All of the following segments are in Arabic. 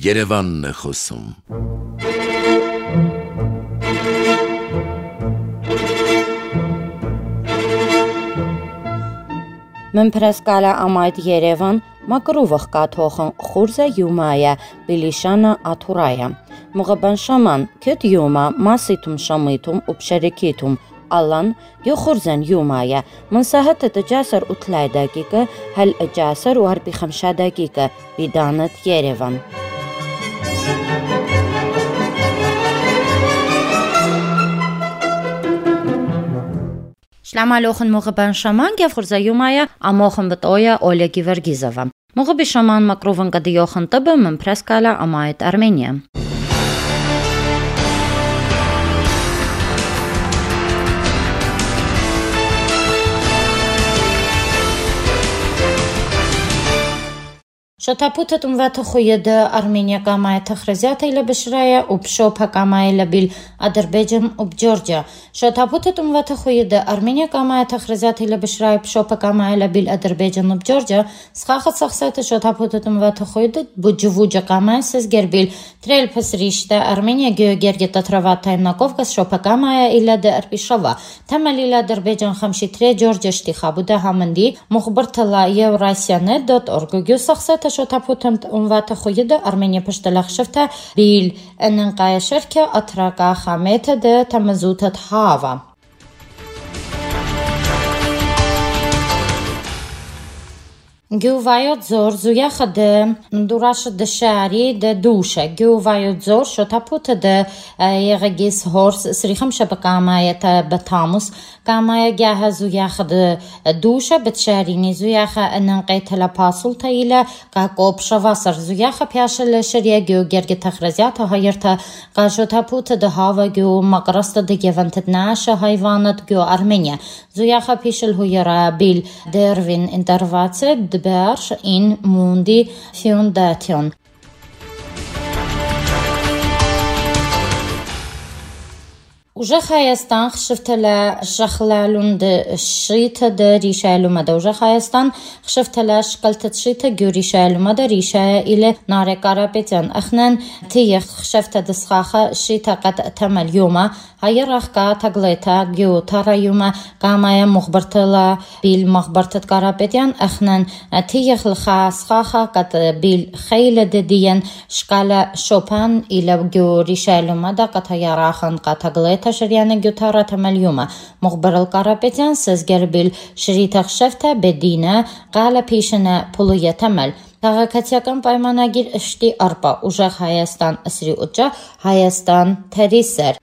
Երևանն է խոսում։ Մեմպրասկալա ամայդ Երևան մակրուվխ կաթոխն խուրզը յումայա բիլիշանը աթուրայա մուղաբան շաման քետ յումա մասիտում շամիտում ուպշերիկիտում Alan يخرزن يومايا من ساعة تجاسر وثلاث دقيقة هل أجاسر وأربع خمسة دقيقة بدانة يريفان. شلام عليكم مغبان شامان يخرز يومايا أماخن بتويا أولي جيفرجيزوفا. مغب شامان مكروفن قد يوخن طب من برسكالا أمايت أرمينيا. شتابوتة تموات خويد أرمينيا كاماية تخرزيات إلى بشرايا وبشوبها كاماية لبيل أذربيجان وبجورجيا. شتابوتة تموات خويد أرمينيا كاماية تخرزيات إلى بشرايا وبشوبها كاماية لبيل أذربيجان وبجورجيا. سخاخة سخسات شتابوتة تموات خويد بجووجا كاماية سزجربيل تريل بسريشتا أرمينيا جيوغيرجي تتروات تايمنا كوفكس شوبها كاماية إلى دأربيشوا. تمل إلى أذربيجان خمشي تري جورجيا اشتخابودا همندي مخبرتلا eurasianet.org سخسات شتابوتم أموات خويد أرمينيا بشتلاخ شفتا بيل أننقايا شركة أتراكا خاميتا ده تمزوتة هاوا. جوفايوت زور زوياخ ده دوراش ده شعري ده دوشة جوفايوت زور شتابوت ده يغيس هورس سريخم شبكاماية بتاموس كاماية جاها زوياخ ده دوشة بتشاريني زوياخ أننقيت لباسول تايلة كاكوب شواسر زوياخ بياشل شريا جو جرج تخرزيات هايرتا كاشتابوت ده هاوا جو مقرست ده جيفنت ناش هايوانت جو أرمينيا زوياخ بيشل هويرا بيل ديرفين انترفاتسي دبارش إن موندي فيونداتيون. وجا خايستان خشفت لا شخلالون د شريطة د ريشا لومدا وجا خايستان خشفت لا شقلت شريطة جو ريشا لومدا ريشا إلى نار كارابيتان أخنان تيخ خشفت دسخاخة شريطة قد تمل يوما هاي راخكا تغليتا جو تارا يوما كامايا مخبرتلا بيل مخبرتت كارابيتان أخنان تيخ الخاسخاخة قد بيل خيل دديان شكالا شوبان إلى جو ريشا لومدا قد هاي راخن قد تغليتا شريانا جوتارا تمليوما مخبر القرابيتان سزجربيل شريطة خشفتا بدينا قال بيشنا بولوية تمل تاغاكاتياكم بايماناجير اشتي أربا وجاخ هايستان أسري وجا هايستان تريسر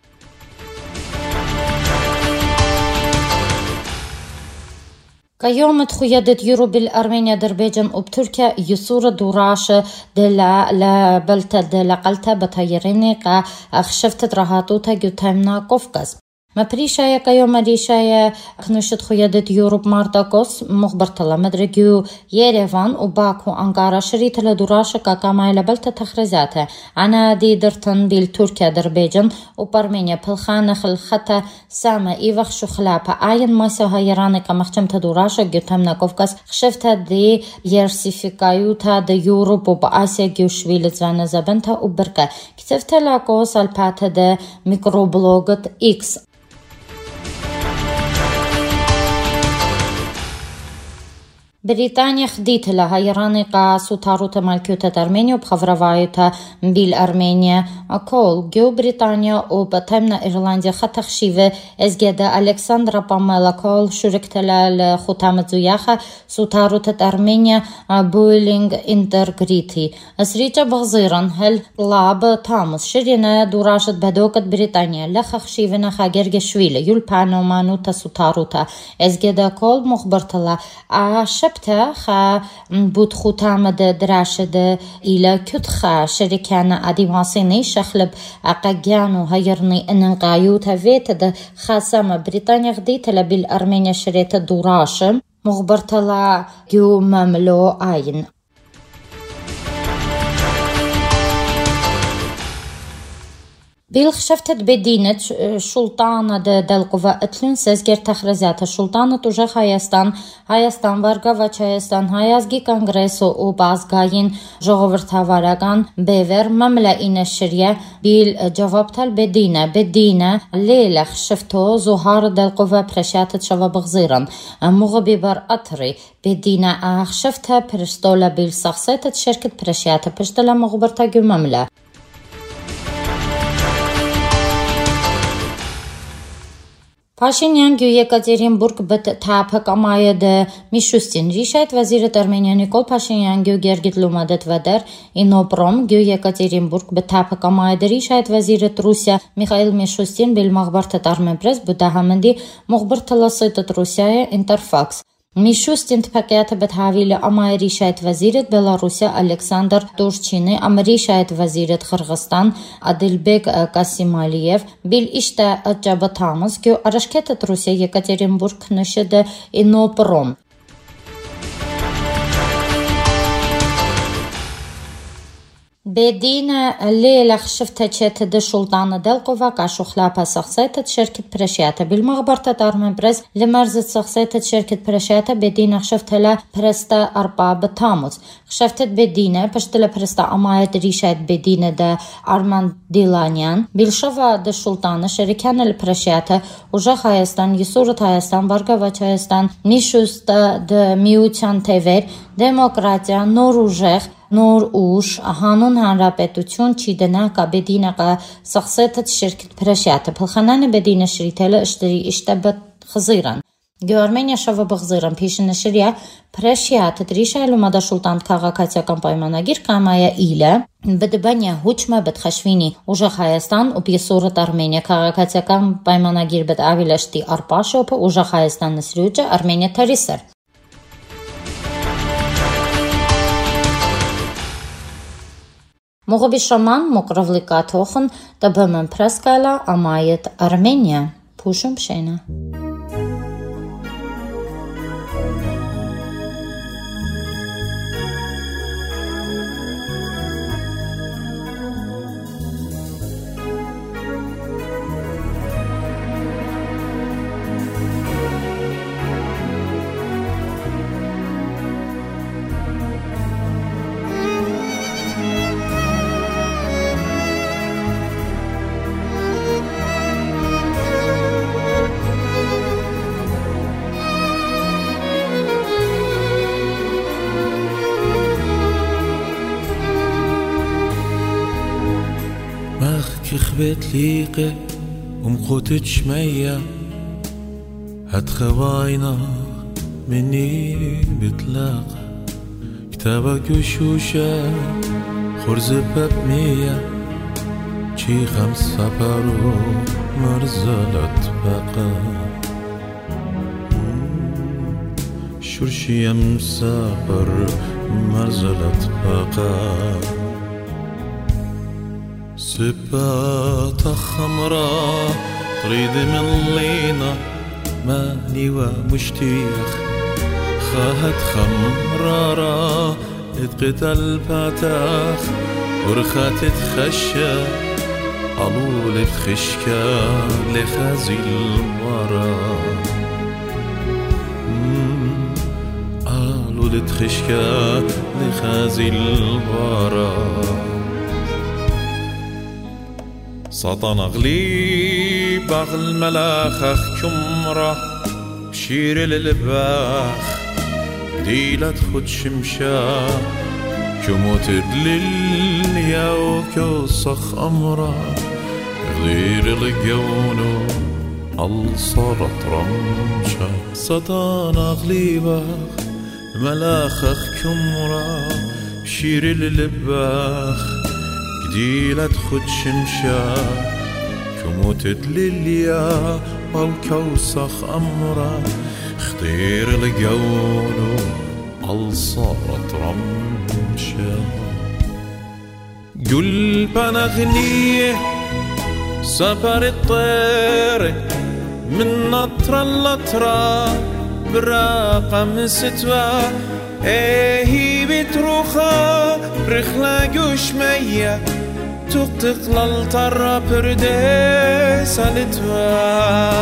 كيوم تخيدت يوروب الأرمينيا دربيجن وبتركيا يصور دوراشة دلا بلتا دلا قلتا بطيريني قا أخشفت رهاتوتا جوتامنا قفقز ما بريشايا كيوم ريشايا كنشت خيدت يوروب مارتاكوس مخبرتلا مدرجيو يريفان وباكو أنقارا شريط لدوراشة كاكاماي لبلتا تخرزاتها أنا دي درتن بيل تركيا دربيجن وبرمينيا بالخانخ الخطا ساما إيوخ شخلابا آين ماسا هايراني كمخشمتا دوراشة جوتامنا قفقز خشفتا دي يرسيفيكايوتا دي يوروب وبآسيا جيوشويل زوانا زبنتا وبركا كتفتا لاكوس الباتا دي ميكروبلوغت إكس بريطانيا خديت لها يراني قاس وطاروتا مالكيوتا أرمينيا وبخفروايوتا بيل أرمينيا أكول جو بريطانيا وبتمنا إيرلنديا خطخ شيفة إزجدا ألكسندرا باميلا كول شركتلا لخطامة زياخة سوطاروتا أرمينيا بويلينغ إنترغريتي أسريجا بغزيران هل لاب تامس شرينا دوراشة بدوكة بريطانيا لخخ شيفنا خاجرج شويلة يلبانو مانوتا سوطاروتا إزجدا كول مخبرتلا شبتا خا بود خوتام دراشد إلى كتخا شركانا أديماسيني شخلب أقاقيانو هيرني إننقايوتا فيتا خاسامة بريطانيا غديتا بالأرمينيا شريتا دوراشم مخبرتلا جو مملو آين بالخشفتت بدينة شلطانة دلقوة اتلون سزجر تخرزات شلطانة توجه Հայաստան Վարգավաչայաստան Հայազգի կոնգրեսը ու բազգային ժողովրդավարական բևեր մամլայինը շրիա բիլ ջավաբտալ բեդինը լելախ շվթո զոհարը դելկովա պրեշյատը շավաբղզիրան մուղբի բար աթրի բեդինը ախ շվթը պրստոլա բիլ սախսետը շերքտ պրեշյատը պշտլա մուղբրտագյու մամլա Փաշինյան Գյուեկատերինբուրգ բթափակամայդ Միշուստին Ռիշայտ վազիրը Արմենիա Նիկոլ Փաշինյան Գյուգերգիտ Լումադետ վադեր Ինոպրոմ Գյուեկատերինբուրգ բթափակամայդ Ռիշայտ վազիրը Ռուսիա Միխայել Միշուստին Բելմաղբարթ Արմենպրես Բուդահամնդի Մողբրթլասույտ Ռուսիայե Ինտերֆաքս Միշուստին թփակյատը բթավիլը ամայրի շայտ վազիրետ Բելարուսիա Ալեքսանդր Տուրչինի ամրի շայտ վազիրետ Խրղստան Ադիլբեկ Կասիմալիև բիլ իշտա աջաբաթամս գյո արաշքետը Ռուսիա Եկատերինբուրգ նշեդը Ինոպրոմ Բեդինը լելախ շվթեչետ դշուլտանը դելկովա կաշուխլապա սախսետը շերքիտ պրեշյատը բիլմաղբարտը տարմենպրես լմարզը սախսետը շերքիտ պրեշյատը բեդինը շվթելա պրեստա արպա բթամուց շվթետ բեդինը պշտելը պրեստա ամայետ ռիշայտ բեդինը դա Արման Դիլանյան բիլշովա դշուլտանը շերքյանը պրեշյատը ուժեղ Հայաստան Յիսուրդ Հայաստան Վարգավաչայաստան Միշուստը դ միության թևեր դեմոկրատիա նոր ուժեղ նոր ուժ հանուն հանրապետություն չի դնա կաբեդինը սախսետը շերքիտ պրեշյատը փլխանանը բեդինը շրիթելը իշտերի իշտաբը խզիրան Գեորմենիա շավաբղզիրան փիշինը շրիա պրեշյատը տրիշայլու մադաշուլտան քաղաքացիական պայմանագիր կամայա իլը բդբանյա հուչմա բդխաշվինի ուժեղ Հայաստան ու Պեսորդ Արմենիա քաղաքացիական պայմանագիր բդ ավիլաշտի արպաշոփը ուժեղ Հայաստան նսրյուջը Արմենիա թարիսեր Մողոբի շաման մոկրովլիկա թոխն տբմն պրասկալա ամայետ Արմենիա փուշում շենը خبت ليقة ومخوتت شمية هتخواينا مني بتلاقى كتابك وشوشة خرز بابنية شي 5 بارو مرزلت بقى شرشي مسافر مرزلت بقى سبات خمراء تريد من لينا ماني ومشتيخ خاهت خمرارا اتقت الباتاخ ورخات تخشى قالوا تخشكا لخازي الورا قالوا تخشكا لخازي الورا سطن أغلي باغ الملاخ كمرة بشير للباخ ديلة خد شمشا كموت دليل يا وكوصخ أمرة غير الجونو الصرت رمشا سطن أغلي باغ ملاخ كمرة بشير للباخ ديلة خد شمشا كموت دليليا أو كوسخ أمرا خطير الجولو الصارت رمشا قلب أنا غنية سفر الطير من نطرة لطرة برقم 6 هي بتروخة رخلة قشمية تقلل ترى برديس لتوا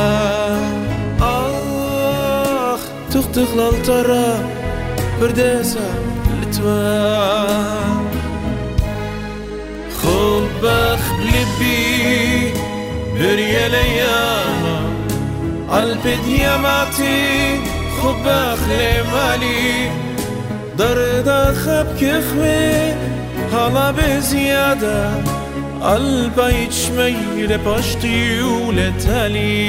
تقلل ترى برديس لتوا خبخ بلبي بريا لياما قلبي دياماتي خبخ لمالي درد خبك خوي هلا بزيادة قلبي يتشمي لباشتي ولتالي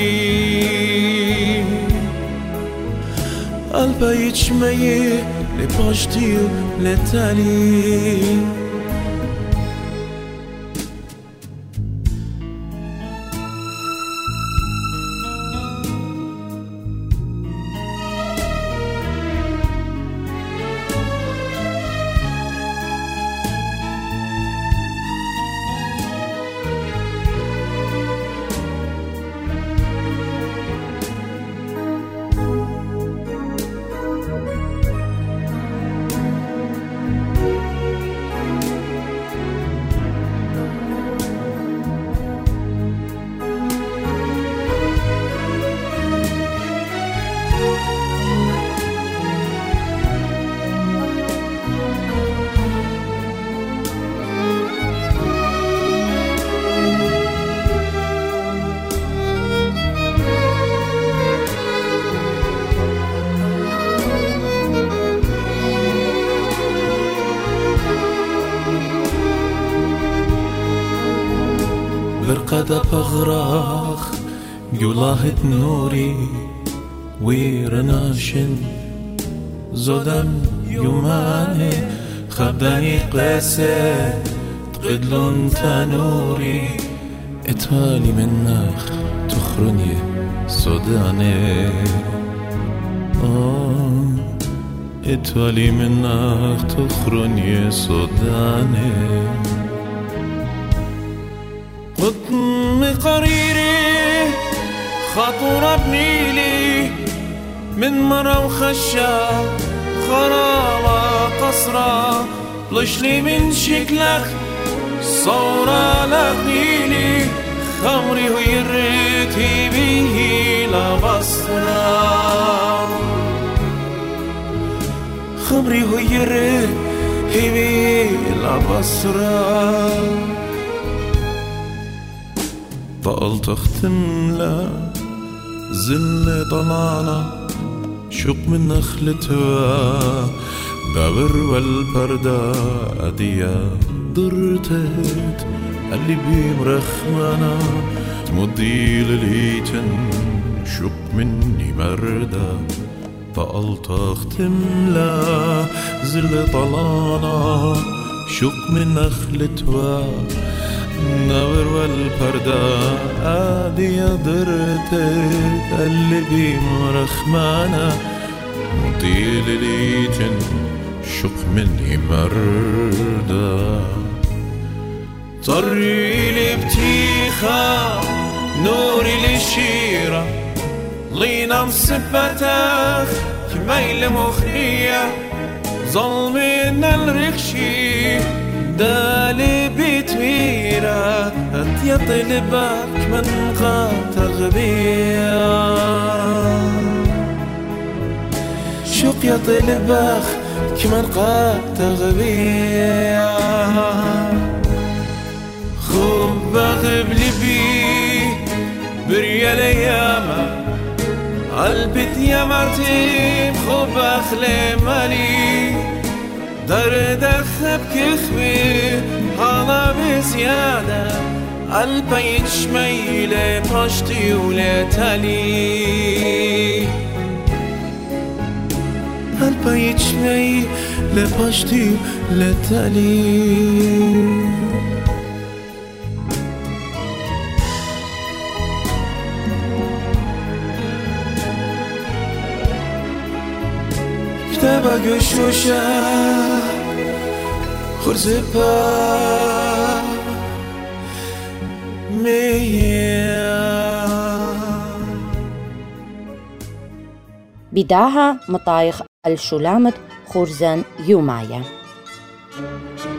قلبي يتشمي لباشتي ولتالي برقدة بغراخ جولاهت نوري ويرناشن زودم يوماني خبداني قاسي تقدلون تانوري اتوالي مناخ تخرني سوداني اتوالي مناخ تخرني سوداني قطم قريري خطورة بنيلي من مرة وخشة خرابة قصرة لشلي من شكلك صورة لغنيلي خمري ويرتي بيه لبصرة خمري ويرتي بيه لبصرة بقلت اختم لا زل طلعنا شق من نخلتها دابر والبردة أديا درتت اللي بمرخمنا تمضي لليتن شق مني مردة بقلت اختم لا زل طلعنا شق من نخلتها نور والبردة عادي درتت قلبي مرخمانة مطيل ليجن شق مني مردة طري لي بتيخة نوري للشيرة لينا مصبتك كميل مخنية ظلمنا الرخشي دالي بتويرة أنت يا طلبك من تغبية شوق يا طلبك كمن تغبية خبخ بلبي بريا لياما قلبت يا مرتي خبخ لمالي درد خبك خوي حالا بزيادة قلبي يتشمي لباشتي ولتالي قلبي يتشمي لباشتي ولتالي كتابة قشوشة خرزبها بداها مطايخ الشلامت خورزان يومايا.